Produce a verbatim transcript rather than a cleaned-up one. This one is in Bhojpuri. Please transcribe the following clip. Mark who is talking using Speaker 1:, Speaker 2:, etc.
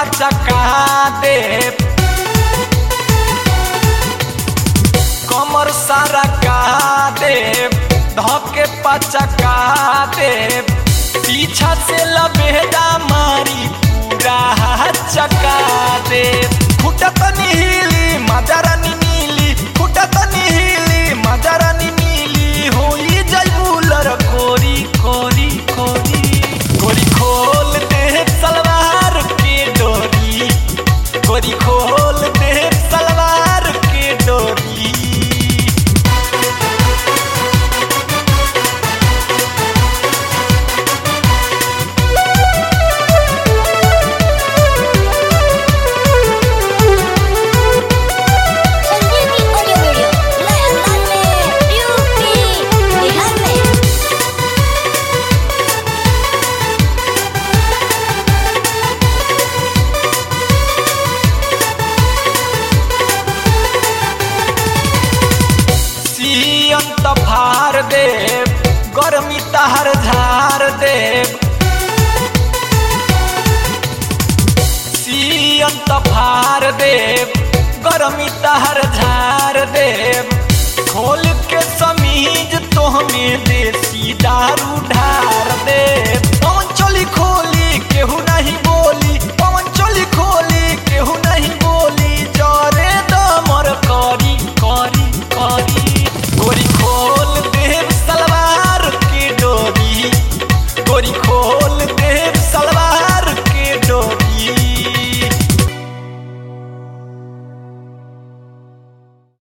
Speaker 1: पचका दे, कमर सारा का दे, धके पचका दे, पीछा से लबेदा मारी पूरा चका दे। फुटत नीली मजरनी नीली, फुटत नीली मजरनी नीली, होई जयबुलर कोरी कोरी कोरी। गोरी खोल दे सलवार के डोरी, गोरी खोल दे सलवार के डोरी। अंत फार देव गर्मी तहर झार देव, सी अंत फार देव गर्मी तहर झार देव। खोल के समीज तो हमें देसी दारू